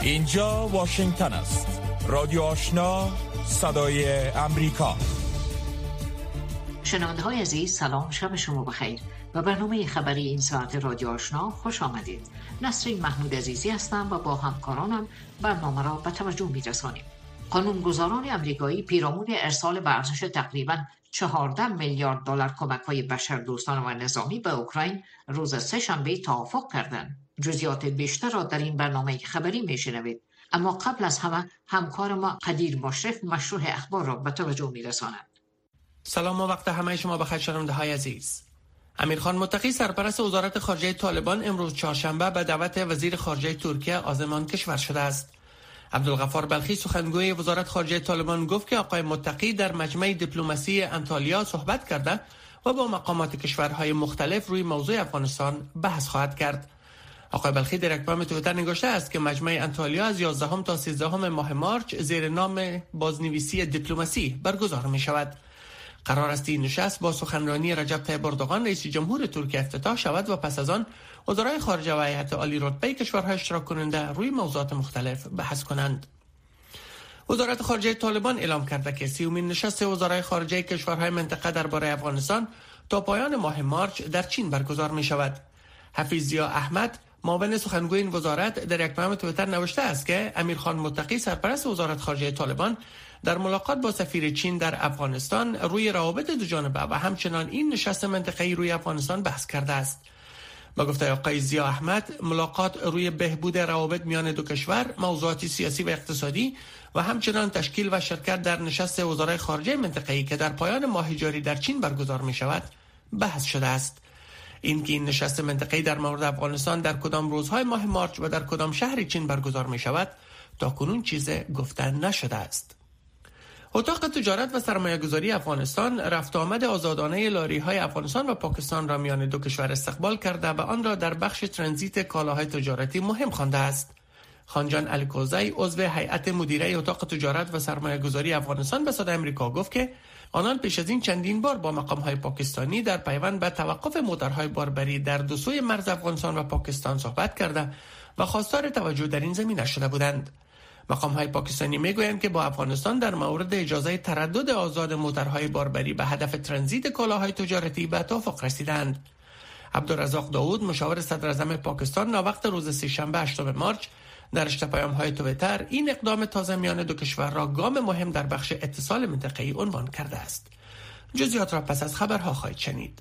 اینجا واشنگتن است. رادیو آشنا، صدای امریکا. شنونده های عزیز، سلام، شب شما بخیر. و برنامه خبری این ساعت رادیو آشنا خوش آمدید. نسرین محمود عزیزی هستم و با همکارانم برنامه را به توجه می‌رسانیم. قانونگذاران امریکایی پیرامون ارسال به ارزش تقریباً 14 میلیارد دلار کمک‌های بشردوستانه و نظامی به اوکراین روز سه‌شنبه توافق کردند. جزئیات بیشتر را در این برنامه خبری میشنوید. اما قبل از همه همکار ما قدیر مشرف مشروح اخبار را به توجه می‌رساند. سلام و وقت همه شما بخیر شنونده‌های عزیز. امیرخان متقی سرپرست وزارت خارجه طالبان امروز چهارشنبه به دعوت وزیر خارجه ترکیه آزمان کشور شده است. عبدالغفار بلخی سخنگوی وزارت خارجه طالبان گفت که آقای متقی در مجمع دیپلماسی انطالیا صحبت کرده و با مقامات کشورهای مختلف روی موضوع افغانستان بحث خواهد کرد. آقای بلخی در یک پیام توییتر نگاشته است که مجمع انطالیا از 11 تا 13 ماه مارس زیر نام بازنویسی دیپلماسی برگزار می شود. قرار است این نشست با سخنرانی رجب طیب اردوغان رئیس جمهور ترکیه افتتاح شود و پس از آن وزرای خارجه و هیئت عالی رتبه کشورهای اشتراک کننده روی موضوعات مختلف بحث کنند. وزارت خارجه طالبان اعلام کرده که 30مین نشست وزرای خارجه کشورهای منطقه درباره افغانستان تا پایان ماه مارس در چین برگزار می شود. حفیظ ضیا احمد معاون سخنگوی این وزارت در یک پیام توییتر نوشته است که امیرخان متقی سرپرست وزارت خارجه طالبان در ملاقات با سفیر چین در افغانستان روی روابط دو جانبه و همچنان این نشست منطقه‌ای روی افغانستان بحث کرده است. با گفته آقای ضیا احمد، ملاقات روی بهبود روابط میان دو کشور، موضوعات سیاسی و اقتصادی و همچنان تشکیل و شرکت در نشست وزرای خارجه منطقه‌ای که در پایان ماه جاری در چین برگزار می شود بحث شده است. اینکه این نشست منطقه‌ای در مورد افغانستان در کدام روزهای ماه مارس و در کدام شهر چین برگزار می شود تاکنون چیز گفته نشده است. اتاق تجارت و سرمایه‌گذاری افغانستان رفت آمد آزادانه لاری‌های افغانستان و پاکستان را میان دو کشور استقبال کرده و آن را در بخش ترانزیت کالاهای تجارتی مهم خوانده است. خانجان علیکوزی عضو هیئت مدیره اتاق تجارت و سرمایه‌گذاری افغانستان به صدای آمریکا گفت که آنان پیش از این چندین بار با مقام‌های پاکستانی در پیوند به توقف موترهای باربری در دو سوی مرز افغانستان و پاکستان صحبت کرده و خواستار توجه در این زمینه شده بودند. مقام‌های پاکستانی میگویند که با افغانستان در مورد اجازه تردد آزاد موترهای باربری به هدف ترانزیت کالاهای تجارتی به توافق رسیدند. عبدالرزاق داود مشاور صدر اعظم پاکستان ناوقت روز سه‌شنبه 8 مارس در رشته پیام‌های توییتر این اقدام تازه میان دو کشور را گام مهم در بخش اتصال منطقه‌ای عنوان کرده است. جزئیات را پس از خبرها خواهید شنید.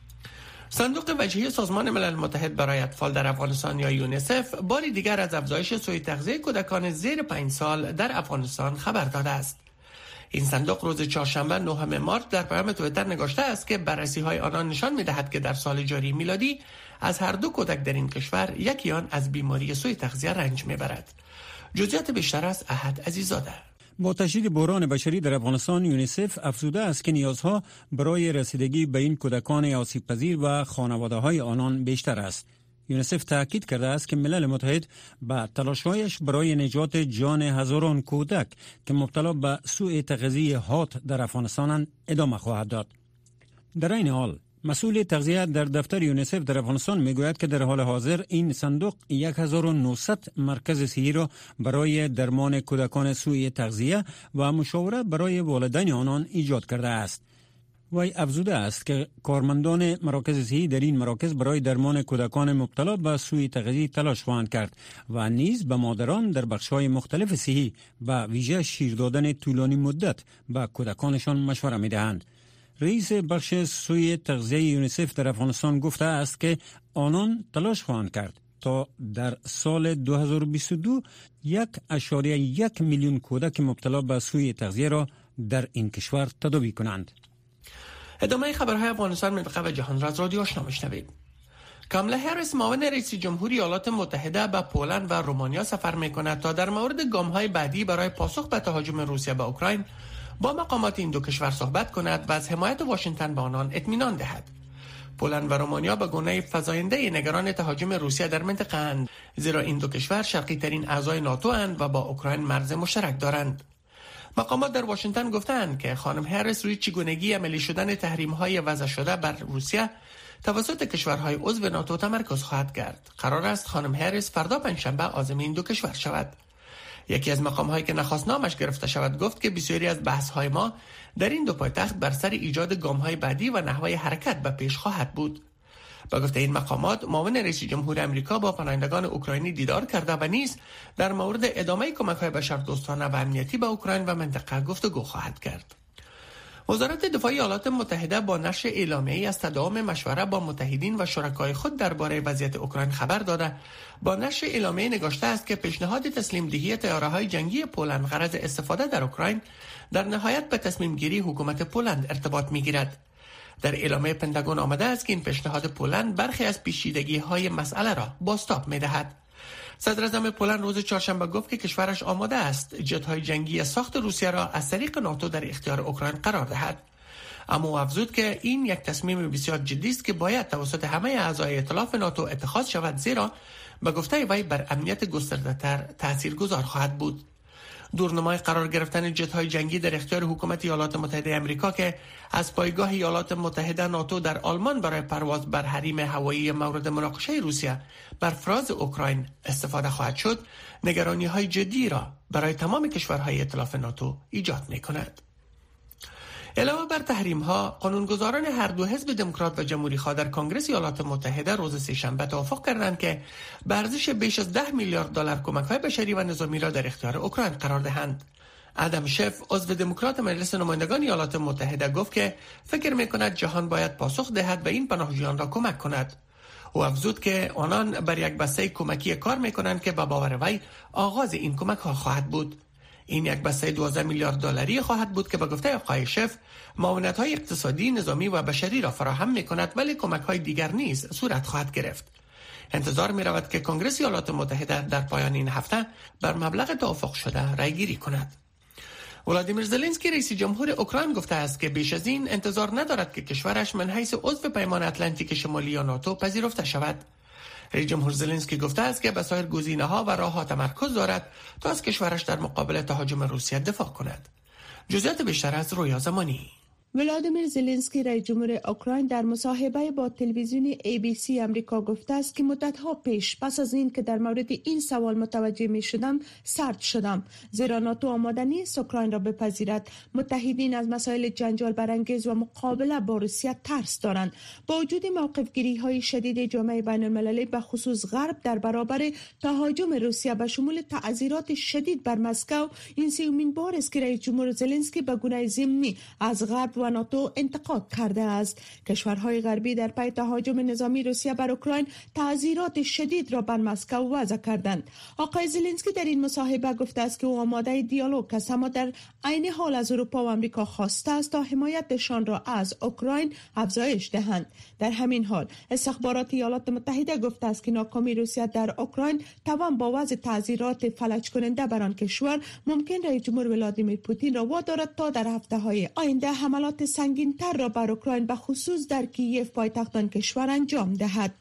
صندوق وجهی سازمان ملل متحد برای اطفال در افغانستان یا یونیسف باری دیگر از افزایش سوء تغذیه کودکان زیر 5 سال در افغانستان خبر داده است. این صندوق روز چهارشنبه 9 مارس در پیام توییتر نگاشته است که بررسی‌های آنان نشان می‌دهد که در سال جاری میلادی از هر دو کودک در این کشور یکی آن از بیماری سوء تغذیه رنج می‌برد. جزئیات بیشتر از احد عزیزاده. با تشدید بحران بشری در افغانستان، یونیسف افزوده است که نیازها برای رسیدگی به این کودکان آسیب‌پذیر و خانواده‌های آنان بیشتر است. یونیسف تاکید کرده است که ملل متحد با تلاش‌هایش برای نجات جان هزاران کودک که مبتلا به سوء تغذیه هات در افغانستان ادامه خواهد داد. در این حال مسئول تغذیه در دفتر یونیسف در افغانستان میگوید که در حال حاضر این صندوق 1900 مرکز صحی را برای درمان کودکان سوء تغذیه و مشاوره برای والدین آنان ایجاد کرده است. وی افزوده است که کارمندان مراکز صحی در این مراکز برای درمان کودکان مبتلا به سوء تغذیه تلاش خواهند کرد و نیز به مادران در بخش‌های مختلف صحی و ویژه شیر دادن طولانی مدت به کودکانشان مشوره می‌دهند. رئیس بخش سوء تغذیه یونیسف در افغانستان گفته است که آنان تلاش خواهند کرد تا در سال 2022 1.1 میلیون کودک مبتلا به سوء تغذیه را در این کشور تداوی کنند. ادامه خبرهای افغانستان، منطقه و جهان را از رادیو آشنا میشنوید. کاملا هریس معاون رئیس جمهوری ایالات متحده به پولند و رومانیا سفر میکند تا در مورد گام‌های بعدی برای پاسخ به تهاجم روسیه به اوکراین با مقامات این دو کشور صحبت کند و از حمایت واشنگتن به آنان اطمینان دهد. پولند و رومانیا به گونه فزاینده نگران تهاجم روسیه در منطقه اند، زیرا این دو کشور شرقی ترین اعضای ناتو اند و با اوکراین مرز مشترک دارند. مقامات در واشنگتن گفتند که خانم هریس روی چگونگی عملی شدن تحریم‌های وضع شده بر روسیه توسط کشورهای عضو ناتو تمرکز خواهد کرد. قرار است خانم هریس فردا پنجشنبه عازم این دو کشور شود. یکی از مقام‌هایی که نخواست نامش گرفته شود گفت که بسیاری از بحث‌های ما در این دو پایتخت بر سر ایجاد گام‌های بعدی و نحوه حرکت به پیش خواهد بود. با گفته این مقامات، معاون رئیس جمهور آمریکا با پناهندگان اوکراینی دیدار کرده و نیز در مورد ادامه کمک‌های بشردوستانه و امنیتی به اوکراین و منطقه گفتگو خواهد کرد. وزارت دفاع ایالات متحده با نشر اعلامیه‌ای از تداوم مشوره با متحدین و شرکای خود درباره وضعیت اوکراین خبر داده. با نشر اعلامیه نگاشته است که پیشنهاد تسلیم دهی طیاره‌های جنگی پولند غرض استفاده در اوکراین در نهایت به تصمیم گیری حکومت پولند ارتباط می‌گیرد. در اعلامیه پنتاگون آمده است که این پیشنهاد پولند برخی از پیچیدگی‌های مسئله را بازتاب می‌دهد. صدر اعظم پولند روز چهارشنبه گفت که کشورش آماده است جت‌های جنگی ساخت روسیه را از طریق ناتو در اختیار اوکراین قرار دهد. اما افزود که این یک تصمیم بسیار جدی است که باید توسط همه اعضای ائتلاف ناتو اتخاذ شود، زیرا به گفته وی بر امنیت گسترده‌تر تاثیرگذار خواهد بود. دورنمای قرار گرفتن جت‌های جنگی در اختیار حکومت ایالات متحده آمریکا که از پایگاه ایالات متحده ناتو در آلمان برای پرواز بر حریم هوایی مورد مناقشه روسیه بر فراز اوکراین استفاده خواهد شد، نگرانی‌های جدی را برای تمام کشورهای ائتلاف ناتو ایجاد می‌کند. علاوه بر تحریم‌ها، قانونگذاران هر دو حزب دموکرات و جمهوری خواه در کنگره ایالات متحده روز سه‌شنبه توافق کردند که به ارزش بیش از 10 میلیارد دلار کمک‌های بشری و نظامی را در اختیار اوکراین قرار دهند. ادم شف، عضو دموکرات مجلس نمایندگان ایالات متحده، گفت که فکر می‌کند جهان باید پاسخ دهد و این پناهجویان را کمک کند. او افزود که آنان بر یک بسته کمکی کار می‌کنند که به باور وی آغاز این کمک‌ها خواهد بود. این یک بسته 12 میلیارد دلاری خواهد بود که به گفته آقای شف معاونت‌های اقتصادی، نظامی و بشری را فراهم می‌کند، ولی کمک‌های دیگر نیز صورت خواهد گرفت. انتظار می‌رود که کنگره ایالات متحده در پایان این هفته بر مبلغ توافق شده رأی‌گیری کند. ولادیمیر زلنسکی رئیس جمهور اوکراین گفته است که بیش از این انتظار ندارد که کشورش من حیث عضو پیمان اتلانتیک شمالی یا ناتو پذیرفته شود. رئیس جمهور زلنسکی گفته است که به سایر گزینه‌ها و راه‌ها تمرکز دارد تا از کشورش در مقابل تهاجم روسیه دفاع کند. جزئیات بیشتر از رویا زمانی. ولادیمیر زلنسکی رئیس جمهور اوکراین در مصاحبه با تلویزیون ABC آمریکا گفته است که مدت‌ها پیش پس از این که در مورد این سوال متوجه می‌شدم سرد شدم، زیرا ناتو آماده نیست اوکراین را بپذیرد. متحدین از مسائل جنجال برانگیز و مقابله با روسیه ترس دارند. با وجود موقف‌گیری‌های شدید جامعه بین‌المللی به خصوص غرب در برابر تهاجم روسیه به شمول تعزیرات شدید بر مسکو، این سومین بار است که رئیس جمهور زلنسکی به گونه ضمنی از غرب و ناتو انتقاد کرده است. کشورهای غربی در پی تهاجم نظامی روسیه بر اوکراین تعزیرات شدید را بر مسکو وضع کردند. آقای زلنسکی در این مصاحبه گفته است که او آماده دیالوگ است، اما در عین حال از اروپا و آمریکا خواسته است تا حمایتشان را از اوکراین افزایش دهند. در همین حال استخبارات ایالات متحده گفته است که ناکامی روسیه در اوکراین توان با وضع تعزیرات فلج کننده بر آن کشور ممکن رئیس جمهور ولادیمیر پوتین را وادارد تا در هفته‌های آینده حملات سنگین‌تر را بر اوکراین به خصوص در کییف پایتخت آن کشور انجام دهد.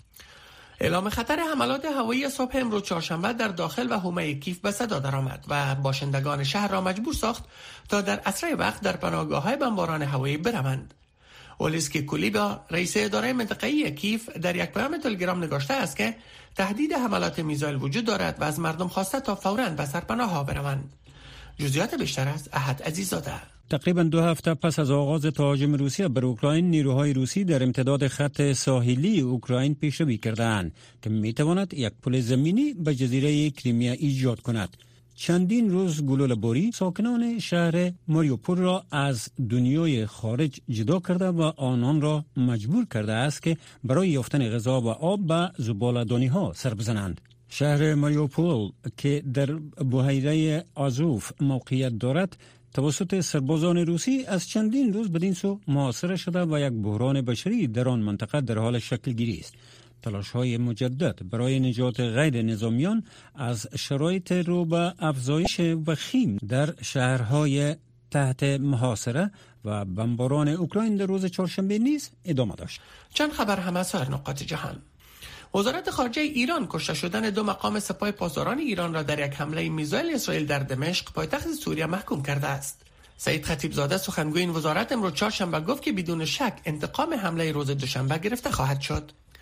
اعلام خطر حملات هوایی صبح امروز چهارشنبه در داخل و حومه کیف به صدا درآمد و باشندگان شهر را مجبور ساخت تا در اسرع وقت در پناهگاه‌های بمباران هوایی بروند. اولیسکی کولیبا، رئیس اداره منطقه‌ای کیف، در یک پیام تلگرام نگاشته است که تهدید حملات میزایل وجود دارد و از مردم خواسته تا فوراً به سرپناه‌ها بروند. جزئیات بیشتر از احد عزیزاده. تقریبا 2 هفته پس از آغاز تهاجم روسیه بر اوکراین، نیروهای روسی در امتداد خط ساحلی اوکراین پیشروی کردند که میتواند یک پل زمینی به جزیره کریمیا ایجاد کند. چندین روز گلوله‌باری ساکنان شهر ماریوپول را از دنیای خارج جدا کرده و آنان را مجبور کرده است که برای یافتن غذا و آب به زباله‌دانی‌ها سر بزنند. شهر ماریوپول که در بحیره آزوف موقعیت دارد، توسط سربازان روسی از چندین روز بدین سو محاصره شده و یک بحران بشری در آن منطقه در حال شکل گیری است. تلاش‌های مجدد برای نجات غیر نظامیان از شرایط رو به افزایش وخیم در شهرهای تحت محاصره و بمباران اوکراین در روز چهارشنبه نیز ادامه داشت. چند خبر هم از سایر نقاط جهان. وزارت خارجه ایران کشته شدن 2 مقام سپاه پاسداران ایران را در یک حمله میزایل اسرائیل در دمشق پایتخت سوریه محکوم کرده است. سعید خطیبزاده، سخنگوی این وزارت، امروز چهارشنبه گفت که بدون شک انتقام حمله روز دوشنبه گرفته خواهد شد.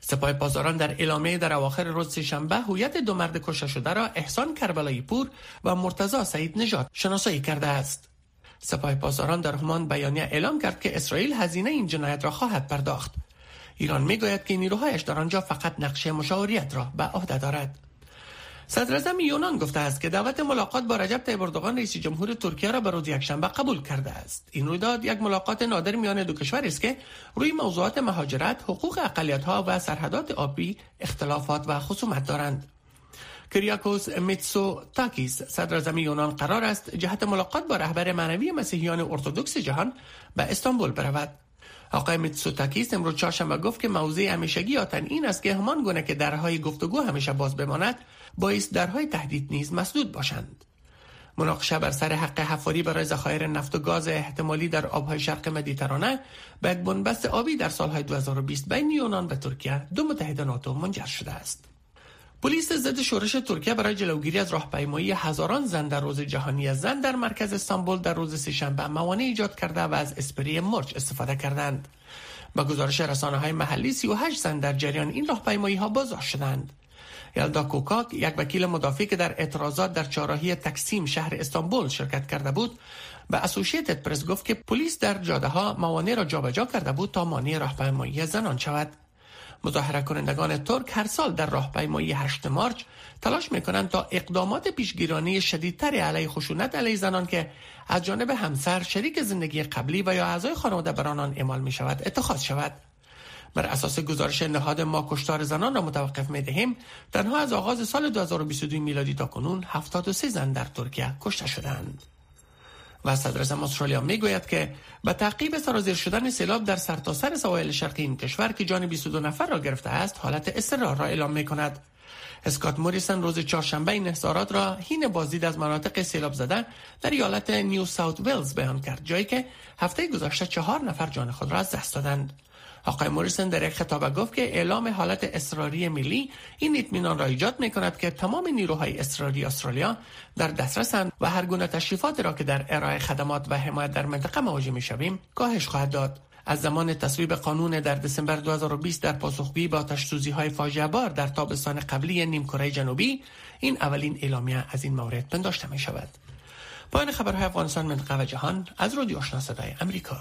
سپاه پاسداران در اعلامیه در اواخر روز سه‌شنبه هویت دو مرد کشته شده را احسان کربلایی پور و مرتضی سعید نژاد شناسایی کرده است. سپاه پاسداران در همان بیانیه اعلام کرد که اسرائیل هزینه این جنایت را خواهد پرداخت. ایران میگوید که نیروهایش در آنجا فقط نقشه مشاوریت را به عهده دارد. صدراعظم یونان گفته است که دعوت ملاقات با رجب طیب اردوغان رئیس جمهور ترکیه را به روز یکشنبه قبول کرده است. این رویداد یک ملاقات نادر میان دو کشور است که روی موضوعات مهاجرت، حقوق اقلیت‌ها و سرحدات آبی اختلافات و خصومت دارند. کریاکوس میتسوتاکیس صدراعظم یونان قرار است جهت ملاقات با رهبر معنوی مسیحیان ارتدوکس جهان به استانبول برود. آقای میتسوتاکیس امروز چهارشنبه گفت که موضوع همیشگی آتن این است که همان گونه که درهای گفتگو همیشه باز بماند، باعث درهای تهدید نیز مسدود باشند. مناقشه بر سر حق حفاری برای ذخایر نفت و گاز احتمالی در آبهای شرق مدیترانه به یک بنبست آبی در سالهای 2020 بین یونان و ترکیه، دو متحد ناتو، منجر شده است. پلیس ضد شورش ترکیه برای جلوگیری از راهپیمایی هزاران زن در روز جهانی زن در مرکز استانبول در روز سه‌شنبه موانع ایجاد کرده و از اسپری مرچ استفاده کردند. با گزارش رسانه‌های محلی 38 زن در جریان این راهپیمایی‌ها بازداشت شدند. یلدا کوکاک، یک وکیل مدافع که در اعتراضات در چهارراهی تکسیم شهر استانبول شرکت کرده بود، به اسوسییتد پرس گفت که پلیس در جاده‌ها موانع را جابجا کرده بود تا مانع راهپیمایی زنان شود. مظاهره کنندگان ترک هر سال در راهپیمایی 8 مارچ تلاش می‌کنند تا اقدامات پیشگیرانه شدیدتر علیه خشونت علیه زنان که از جانب همسر، شریک زندگی قبلی و یا اعضای خانواده بر آنان اعمال می‌شود اتخاذ شود. بر اساس گزارش نهاد ما کشتار زنان را متوقف می‌دهیم، تنها از آغاز سال 2022 میلادی تا کنون 73 زن در ترکیه کشته شدند. و صدراعظم استرالیا میگوید که به تعقیب سرازیر شدن سیلاب در سرتاسر سواحل شرقی این کشور که جان 22 نفر را گرفته است، حالت اضطرار را اعلام می‌کند. اسکات موریسن روز چهارشنبه این اظهارات را حین بازدید از مناطق سیلاب زده در ایالت نیو ساوت ولز بیان کرد، جایی که هفته گذشته 4 نفر جان خود را از دست دادند. آقای موریسن در یک خطاب گفت که اعلام حالت اضطراری ملی این اطمینان را ایجاد می‌کند که تمام نیروهای اضطراری استرالیا در دسترسند و هر گونه تشریفاتی را که در ارائه خدمات و حمایت در منطقه مواجه می‌شویم کاهش خواهد داد. از زمان تصویب قانون در دسامبر 2020 در پاسخگویی با آتش‌سوزی‌های فاجعه‌بار در تابستان قبلی نیمکره جنوبی، این اولین اعلامیه از این مورد پنداشته می‌شود. پایان خبرهای افغانستان، منطقه و جهان از رادیو آشنا صدای آمریکا.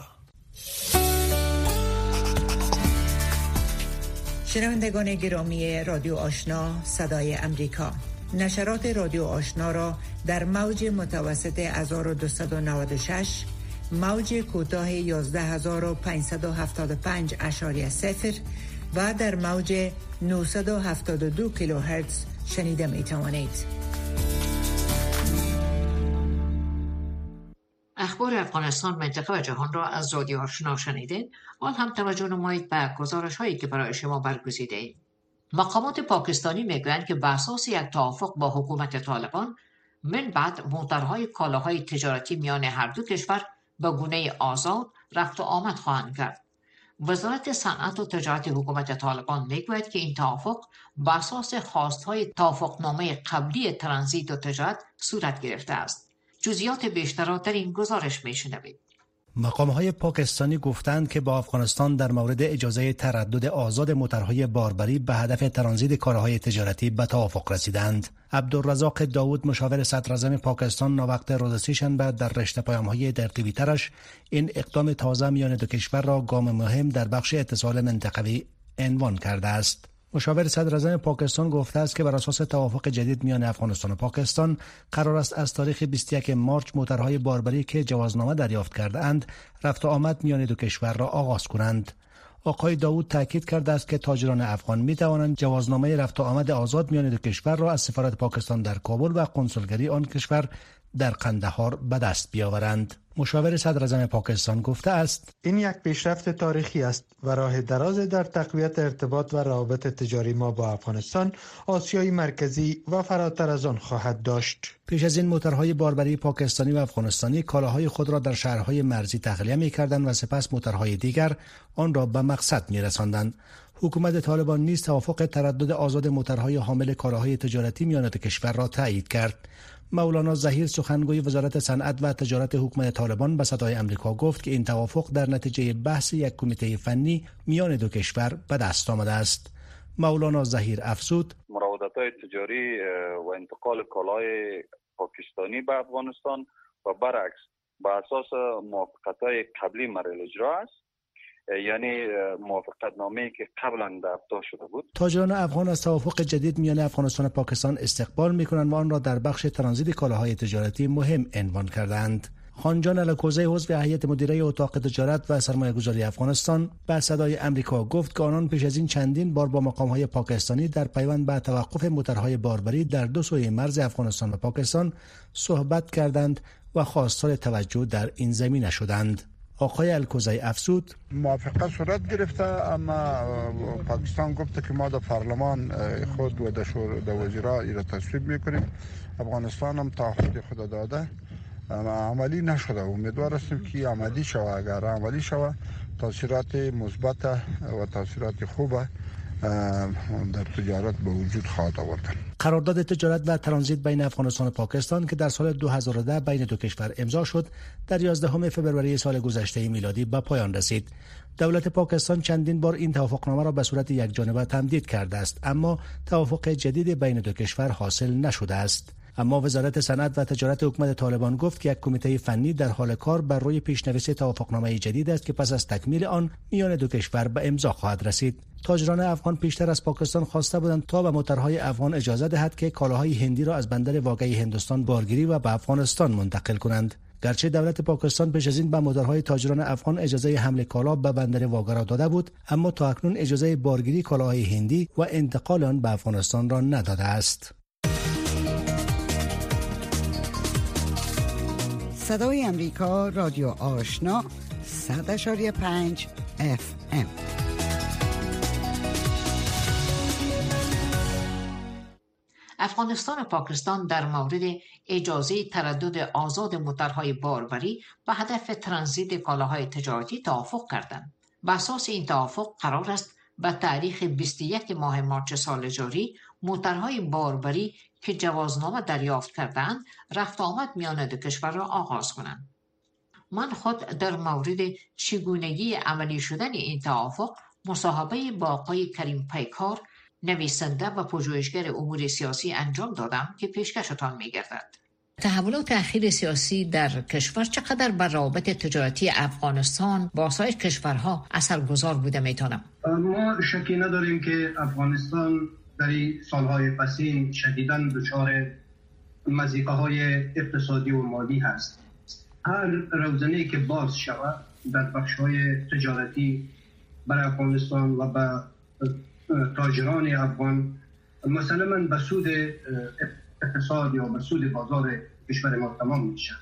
شنوندگان گرامی رادیو آشنا صدای امریکا، نشرات رادیو آشنا را در موج متوسط 1296، موج کوتاه 11575.0 و در موج 972 کیلوهرتز شنیده می توانید. اخبار افغانستان، منطقه و جهان را از رادیو آشنا شنیدین. آن هم توجه نمایید به گزارش هایی که برای شما برگزیده ایم. مقامات پاکستانی میگویند که بر اساس یک توافق با حکومت طالبان، من بعد موترهای کالاهای تجارتی میان هر دو کشور به گونه آزاد رفت و آمد خواهند کرد. وزارت صنعت و تجارت حکومت طالبان میگوید که این توافق بر اساس خواستهای توافقنامه قبلی ترانزیت و تجارت صورت گرفته است. جزئیات بیشتر را در این گزارش میشنوید. مقام‌های پاکستانی گفتند که با افغانستان در مورد اجازه تردد آزاد موترهای باربری به هدف ترانزیت کالاهای تجارتی به توافق رسیدند. عبدالرزاق داود، مشاور صدراعظم پاکستان، ناوقت روز سه‌شنبه در رشته پیام‌های در توییترش این اقدام تازه میان دو کشور را گام مهم در بخش اتصال منطقوی عنوان کرده است. مشاور صدراعظم پاکستان گفته است که بر اساس توافق جدید میان افغانستان و پاکستان قرار است از تاریخ 21 مارچ موترهای باربری که جوازنامه دریافت کرده اند رفت و آمد میان دو کشور را آغاز کنند. آقای داود تاکید کرده است که تاجران افغان می توانند جوازنامه رفت و آمد آزاد میان دو کشور را از سفارت پاکستان در کابل و کنسولگری آن کشور در قندهار به دست بیاورند. مشاور صدراعظم پاکستان گفته است: این یک پیشرفت تاریخی است و راه دراز در تقویت ارتباط و روابط تجاری ما با افغانستان، آسیای مرکزی و فراتر از آن خواهد داشت. پیش از این موترهای باربری پاکستانی و افغانستانی کالاهای خود را در شهرهای مرزی تخلیه می‌کردند و سپس موترهای دیگر آن را به مقصد می‌رساندند. حکومت طالبان نیز توافق تردد آزاد موترهای حامل کالاهای تجارتی میان دو کشور را تایید کرد. مولانا ظهیر، سخنگوی وزارت صنعت و تجارت حکومت طالبان، به صدای آمریکا گفت که این توافق در نتیجه بحث یک کمیته فنی میان دو کشور به دست آمده است. مولانا ظهیر افزود: مراودت‌های تجاری و انتقال کالای پاکستانی به افغانستان و برعکس به اساس موافقت‌های قبلی مورد اجرا است، یعنی موافقت نامه‌ای که قبلا دفع شده بود. تاجران افغان از توافق جدید میان افغانستان و پاکستان استقبال می‌کنند و آن را در بخش ترانزیت کالاهای تجارتی مهم عنوان کردند. خانجان الکوزی عضو هیئت مدیره اتاق تجارت و سرمایه‌گذاری افغانستان به صدای آمریکا گفت که آنان پیش از این چندین بار با مقام‌های پاکستانی در پیوند به توقف موترهای باربری در دو سوی مرز افغانستان و پاکستان صحبت کردند و خواستار توجه در این زمینه شدند. آقای الکوزی افزود: موافقت صورت گرفته، اما پاکستان گفته که ما در پارلمان خود و در وزرا را تصویب میکنیم. افغانستان هم تعهد خود داده اما عملی نشده. امیدوار هستیم که عملی شود. اگر عملی شود تاثیرات مثبت و تاثیرات خوب در تجارت به وجود خواهد آورد. قرارداد تجارت و ترانزیت بین افغانستان و پاکستان که در سال 2010 بین دو کشور امضا شد، در 11 فوریه سال گذشته میلادی به پایان رسید. دولت پاکستان چندین بار این توافقنامه را به صورت یکجانبه تمدید کرده است، اما توافق جدید بین دو کشور حاصل نشده است. اما وزارت صنعت و تجارت حکومت طالبان گفت که یک کمیته فنی در حال کار بر روی پیشنویسی توافقنامه جدید است که پس از تکمیل آن میان دو کشور به امضا خواهد رسید. تاجران افغان پیشتر از پاکستان خواسته بودند تا به موترهای افغان اجازه دهد که کالاهای هندی را از بندر واقعی هندوستان بارگیری و به افغانستان منتقل کنند. گرچه دولت پاکستان پیش از این به موترهای تاجران افغان اجازه حمل کالا به بندر واقعی را داده بود، اما تا اکنون اجازه بارگیری کالاهای هندی و انتقال آن به افغانستان را نداده است. صدای امریکا، رادیو آشنا، 100.5 FM. افغانستان و پاکستان در مورد اجازه تردد آزاد موترهای باربری به هدف ترانزیت کالاهای تجارتی توافق کردند. بر اساس این توافق قرار است به تاریخ 21 ماه مارس سال جاری موترهای باربری که جوازنامه دریافت کردند رفت آمد میان دو کشور را آغاز کنند. من خود در مورد چگونگی عملی شدن این توافق مصاحبه با آقای کریم پیکار، نویسنده و پژوهشگر امور سیاسی انجام دادم که پیشکشتان می‌گردد. تحولات اخیر سیاسی در کشور چقدر بر روابط تجارتی افغانستان با سایر کشورها اثرگذار بوده میتونم؟ ما شکی نداریم که افغانستان در سالهای پسین شدیداً دچار مضیقه‌های اقتصادی و مالی هست. هر روزنه‌ای که باز شود در بخش‌های تجارتی برای افغانستان و به تاجران افغان مثلا به سود اقتصاد یا به سود بازار کشور ما تمام میشه.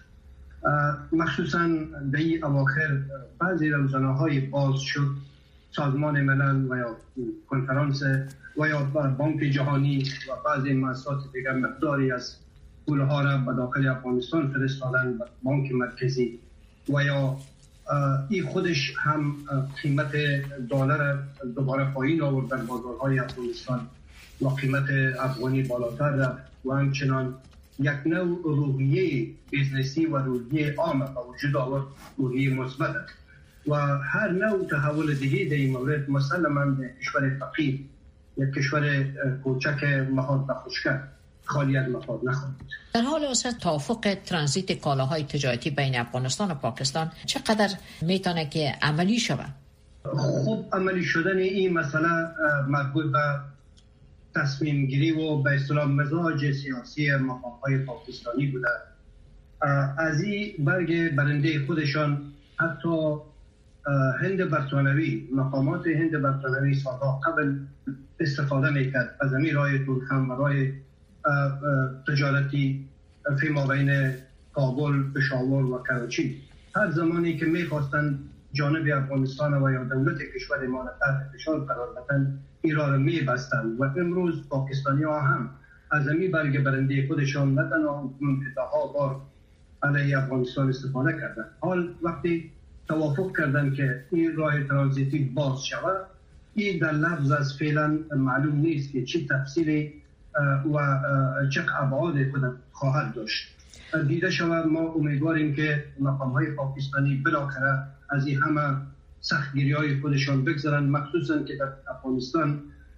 مخصوصا در این اواخر بعضی روزنه‌های باز شد، سازمان ملل و یا کنفرانس و یا بانک جهانی و بعضی مؤسسات دیگر مقداری از پولها را به داخل افغانستان فرستادن به بانک مرکزی و یا این خودش هم قیمت دلار دوباره پایین آورد در بازارهای افغانستان و قیمت افغانی بالاتر رفت و همچنان یک نوع روحیه بیزنسی و روحیه عام به وجود آورد، روحیه مثبت و هر نوع تحول دیگه در این مورد مسلماً به کشور فقیر یک کشور کوچک مخاط بخشکر خالی از مفاد نخواهد. در حال حاضر توافق ترانزیت کالاهای تجارتی بین افغانستان و پاکستان چقدر میتونه که عملی شود؟ خب عملی شدن این مسئله مربوط به تصمیم گیری و به اصطلاح مزاج سیاسی مقام‌های پاکستانی بوده. از این برگ برنده خودشان حتی هند برطانوی، مقامات هند برطانوی سالها قبل استفاده میکرد از همین راه تورخم و راه تجارتی فیما بین کابل، پشاور و کراچی. هر زمانی که میخواستن جانب افغانستان و یا دولت کشور ما را تحت فشار قرار بدن، این راه را میبستند و امروز پاکستانی ها هم از همین برگ برنده خودشان نه تنها ده بار علیه افغانستان استفاده کردن. حال وقتی توافق کردن که این راه ترانزیتی باز شود، این در لفظ از فعلا معلوم نیست که چه تفصیلی و چه ابعاد خواهد داشت. دیده شود ما امیدواریم که مقام‌های پاکستانی بالاخره از این همه سختگیری‌های خودشان بگذرن، مخصوصا که در افغانستان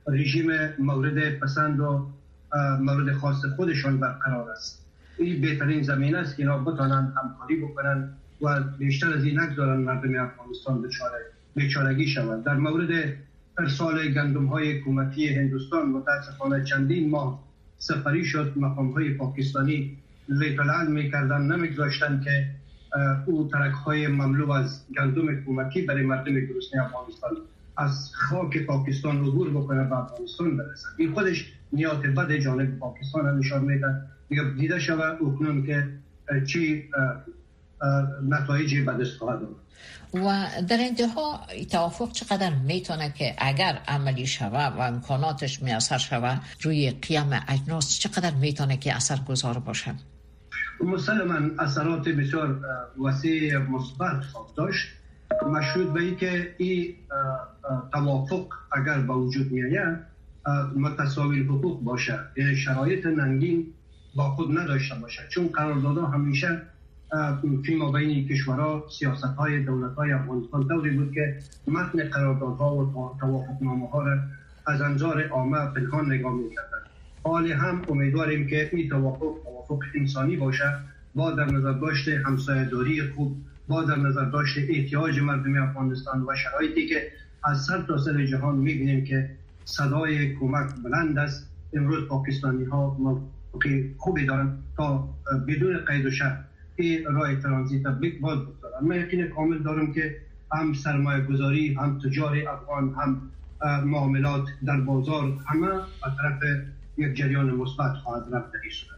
رژیم مورد پسند و مورد خاص خودشان برقرار است. این بهترین زمین است که اینا بتانند همکاری بکنند و بیشتر از این نگذارن مردم افغانستان بیچارگی شود. در مورد ارسال گندم های حکومتی هندوستان متاسفانه چندین ماه سفری شد، مقام های پاکستانی لیت العلم میکردن، نمیگذاشتن که او ترک های مملو از گندم حکومتی برای مردم گرسنه افغانستان از خاک پاکستان عبور بکنه به افغانستان برسد. این خودش نیات بد جانب پاکستان هم نشان میدن. دیده شود اکنون که چی نتایجی به دست خواهد آمد. و در انتها توافق چقدر میتونه که اگر عملی شوه و امکاناتش میسر شوه روی قیام اجناس چقدر میتونه که اثرگذار باشه؟ مسلما اثرات بسیار وسیع مثبت خواهد داشت، مشروط به این که این توافق اگر به وجود میآید متساوی حقوق باشه، یعنی شرایط ننگین با خود نداشته باشه، چون قراردادها همیشه فیما بین کشورها سیاست‌های دولت‌های افغانستان طوری بود که متن قراردادها و توافقنامه‌ها را از انظار عامه پنهان نگاه می‌کردند. حالی هم امیدواریم که این توافق انسانی باشه، با در نظر داشت همسایه‌داری خوب، با در نظر داشت احتیاج مردم افغانستان و شرایطی که از سر تا سر جهان می‌بینیم که صدای کمک بلند است. امروز پاکستانی‌ها موقع خوبی دارن تا بدون قید و شرط این راه ترانزیت باز بگذارن. من یقین کامل دارم که هم سرمایه گذاری، هم تجار افغان، هم معاملات در بازار همه به طرف یک جریان مثبت خواهد رفت در این صورت.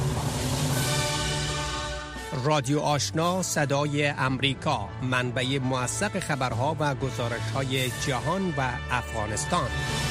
رادیو آشنا صدای امریکا، منبع موثق خبرها و گزارش‌های جهان و افغانستان.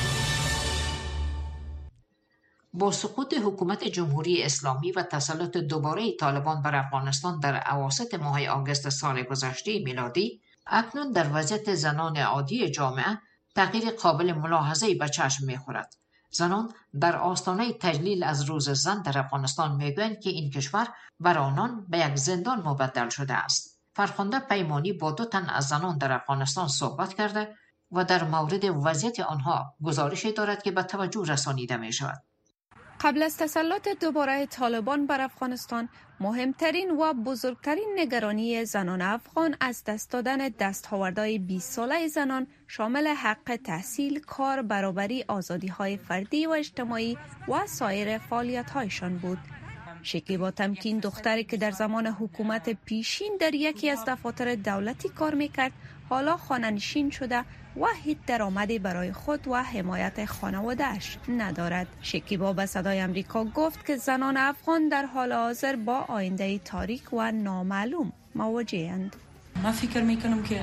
با سقوط حکومت جمهوری اسلامی و تسلط دوباره طالبان بر افغانستان در اواسط ماه آگوست سال گذشته میلادی، اکنون در وضعیت زنان عادی جامعه تغییر قابل ملاحظه‌ای به چشم می‌خورد. زنان در آستانه تجلیل از روز زن در افغانستان میگویند که این کشور بر آنان به یک زندان مبدل شده است. فرخنده پیمانی با 2 تن از زنان در افغانستان صحبت کرده و در مورد وضعیت آنها گزارشی دارد که به توجه رسانیده می شود. قبل از تسلط دوباره طالبان بر افغانستان، مهمترین و بزرگترین نگرانی زنان افغان از دست دادن دستاوردهای 20 ساله زنان شامل حق تحصیل، کار، برابری، آزادی‌های فردی و اجتماعی و سایر فعالیت‌هایشان بود. شکیبا تمکین، دختری که در زمان حکومت پیشین در یکی از دفاتر دولتی کار میکرد، حالا خانه‌نشین شده و هیچ درآمدی برای خود و حمایت خانواده‌اش ندارد. شکیبا به صدای امریکا گفت که زنان افغان در حال حاضر با آینده تاریک و نامعلوم مواجه‌اند. من فکر میکنم که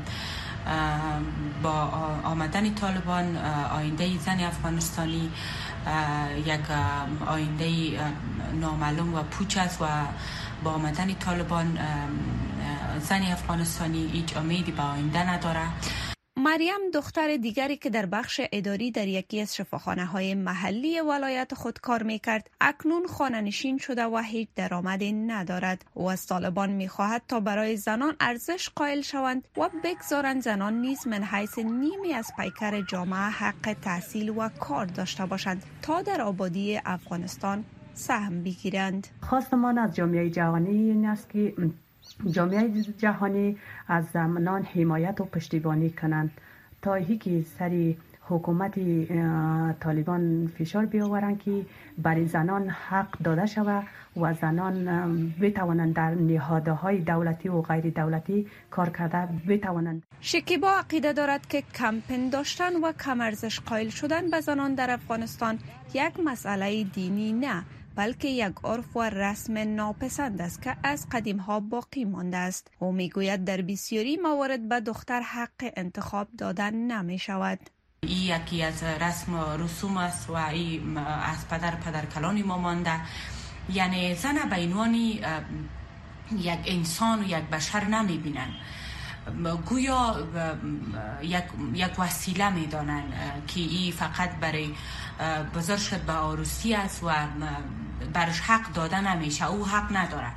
با آمدن طالبان آینده زن افغانستانی یک آینده نامعلوم و پوچ است و با آمدن طالبان زن افغانستانی هیچ امیدی به آینده نداره. مریم، دختر دیگری که در بخش اداری در یکی از شفاخانه‌های محلی ولایت خود کار می‌کرد، اکنون خانه‌نشین شده و هیچ درآمدی ندارد. او از طالبان می‌خواهد تا برای زنان ارزش قائل شوند و بگذارند زنان نیز من حیث نیمی از پیکر جامعه حق تحصیل و کار داشته باشند تا در آبادی افغانستان سهم بگیرند. خواست ما از جامعه جهانی این است که جامعه جهانی از زنان حمایت و پشتیبانی کنند تا اینکه سری حکومت طالبان فشار بیاورند که برای زنان حق داده شود و زنان بتوانند در نهادهای دولتی و غیر دولتی کار کرده بتوانند. شکیبا عقیده دارد که کمپین داشتن و کم ارزش قائل شدن به زنان در افغانستان یک مسئله دینی نه، بلکه یک عرف و رسم ناپسند است که از قدیم‌ها باقی مانده است. او میگوید در بسیاری موارد به دختر حق انتخاب دادن نمی شود. این یکی از رسم و رسوم است و این از پدر کلانی ما مانده. یعنی زن به عنوان یک انسان و یک بشر نمی بینن، گویا یک وسیله می دانن که این فقط برای بزرگ شد به عروسی است و برش حق داده نمیشه. او حق نداره.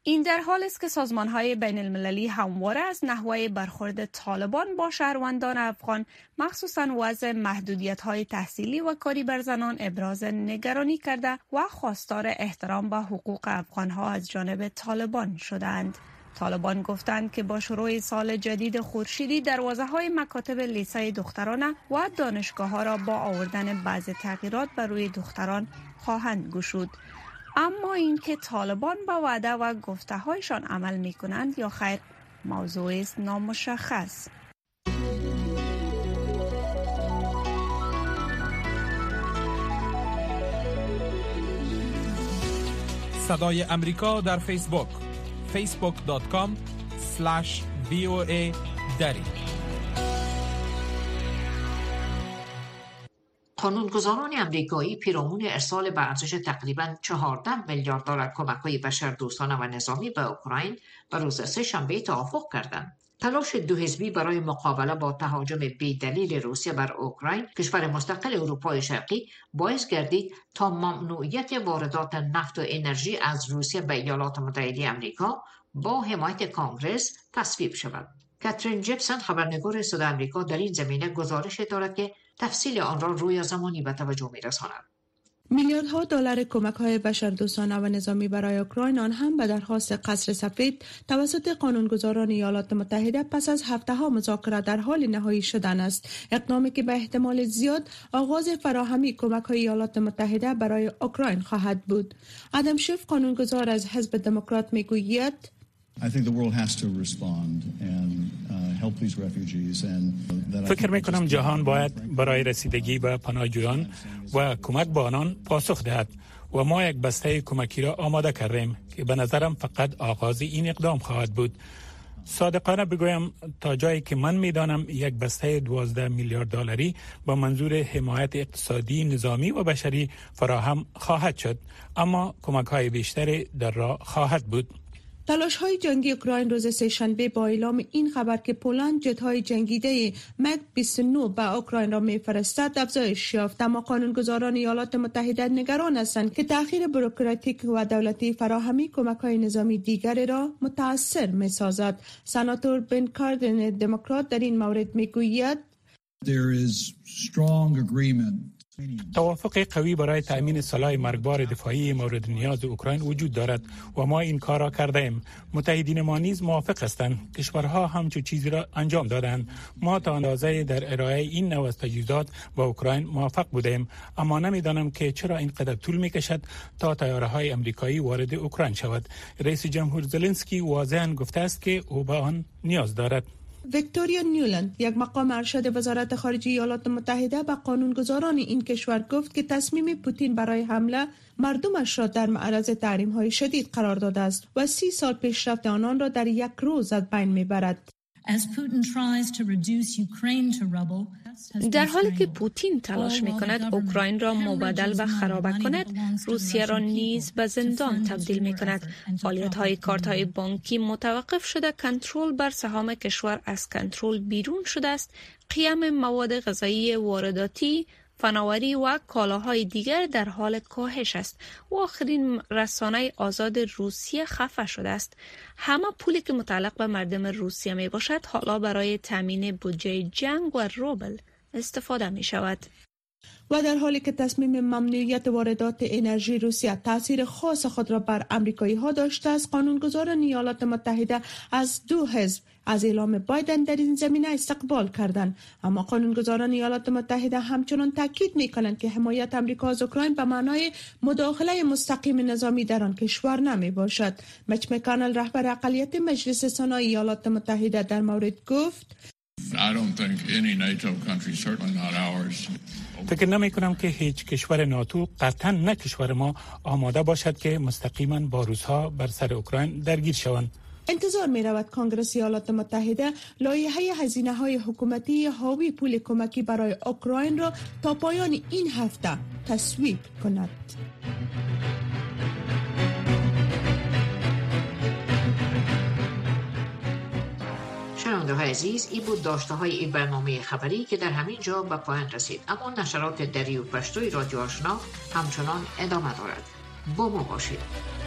این در حال است که سازمان‌های بین المللی همواره از نحوه برخورد طالبان با شهروندان افغان، مخصوصاً وضع محدودیت‌های تحصیلی و کاری بر زنان ابراز نگرانی کرده و خواستار احترام به حقوق افغان‌ها از جانب طالبان شدند. طالبان گفتند که با شروع سال جدید خورشیدی دروازه‌های مکاتب لیسه دخترانه و دانشگاه‌ها را با آوردن بعضی تغییرات بر روی دختران خواهند گشود. اما اینکه طالبان با وعده و گفته‌هایشان عمل می‌کنند یا خیر موضوع است نامشخص. صدای امریکا در فیسبوک facebook.com/VOA دری. قانونگذاران امریکایی پیرامون ارسال به ارزش تقریباً 14 میلیارد دلار کمک‌های بشردوستانه و نظامی به اوکراین به روز سه‌شنبه توافق کردند. تلاش دو حزبی برای مقابله با تهاجم بی‌دلیل روسیه بر اوکراین، کشور مستقل اروپای شرقی، باعث گردید تا ممنوعیت واردات نفت و انرژی از روسیه به ایالات متحده آمریکا با حمایت کانگرس تصویب شود. کاترین جیپسون خبرنگار صدای آمریکا در این زمینه گزارش دارد که تفصیل آن را روی زمانی به توجه می‌رساند. میلیاردها دلار کمک‌های بشردوستانه و نظامی برای اوکراین، آن هم به درخواست قصر سفید توسط قانونگذاران ایالات متحده پس از هفته‌ها مذاکره در حال نهایی شدن است. اقدامی که به احتمال زیاد آغاز فراهمی کمک‌های ایالات متحده برای اوکراین خواهد بود. آدم شیف، قانونگذار از حزب دموکرات، میگوید فکر میکنم جهان باید برای رسیدگی به پناهجویان و کمک به آنان پاسخ دهد و ما یک بسته کمکی را آماده کردیم که به نظرم فقط آغاز این اقدام خواهد بود. صادقانه بگویم تا جایی که من میدانم یک بسته 12 میلیارد دلاری با منظور حمایت اقتصادی، نظامی و بشری فراهم خواهد شد، اما کمک‌های بیشتری در راه خواهد بود. تلاش‌های جنگی اوکراین روز سه‌شنبه با اعلام این خبر که پولند جت‌های جنگیده مگ 29 به اوکراین را می‌فرستد افزایش یافت، اما قانونگذاران ایالات متحده نگران هستند که تأخیر بوروکراتیک و دولتی فراهمی کمک‌های نظامی دیگری را متأثر می‌سازد. سناتور بن کاردن دموکرات در این مورد می‌گوید توافق قوی برای تأمین سلاح مرگبار دفاعی مورد نیاز اوکراین وجود دارد و ما این کار را کرده ایم. متحدین ما نیز موافق هستند. کشورها همچون چیزی را انجام دادند. ما تا اندازه در ارائه این نوع از تجهیزات با اوکراین موافق بودیم، اما نمیدانم که چرا اینقدر طول میکشد تا طیاره‌های آمریکایی وارد اوکراین شود. رئیس جمهور زلنسکی واضحاً گفته است که او به آن نیاز دارد. ویکتوریا نیولند، یک مقام ارشد وزارت خارجه ایالات متحده، به قانونگذاران این کشور گفت که تصمیم پوتین برای حمله مردمش را در معرض تحریم‌های شدید قرار داده است و 30 سال پیشرفت آنان را در یک روز از بین میبرد. در حالی که پوتین تلاش می‌کند اوکراین را مبادل و خراب کند، روسیه را نیز به زندان تبدیل می‌کند. فعالیت‌های کارت‌های بانکی متوقف شده، کنترل بر سهام کشور از کنترل بیرون شده است. قیام مواد غذایی وارداتی، فناوری و کالاهای دیگر در حال کاهش است و آخرین رسانه آزاد روسیه خفه شده است. همه پولی که متعلق به مردم روسیه می باشد حالا برای تامین بودجه جنگ و روبل استفاده می شود. و در حالی که تصمیم ممنوعیت واردات انرژی روسیه تاثیر خاص خود را بر امریکایی ها داشته است، قانونگذاران ایالات متحده از دو حزب از اعلام بایدن در این زمینه استقبال کردند، اما قانونگذاران ایالات متحده همچنان تاکید می‌کنند که حمایت امریکا از اوکراین به معنای مداخله مستقیم نظامی در آن کشور نمی باشد. میچ مکانل، رهبر اقلیت مجلس سنا ایالات متحده، در مورد گفت: فکر نمی کنم که هیچ کشور ناتو، قطعا نه کشور ما، آماده باشد که مستقیما با روس‌ها بر سر اوکراین درگیر شوند. انتظار می رود کنگره ایالات متحده لایحه هزینه‌های حکومتی حاوی پول کمکی برای اوکراین را تا پایان این هفته تصویب کند. شنونده‌های عزیز، این بود داشته‌های این برنامه خبری که در همین جا به پایان رسید، اما نشرات دری و پشتوی رادیو آشنا همچنان ادامه دارد. با ما باشید.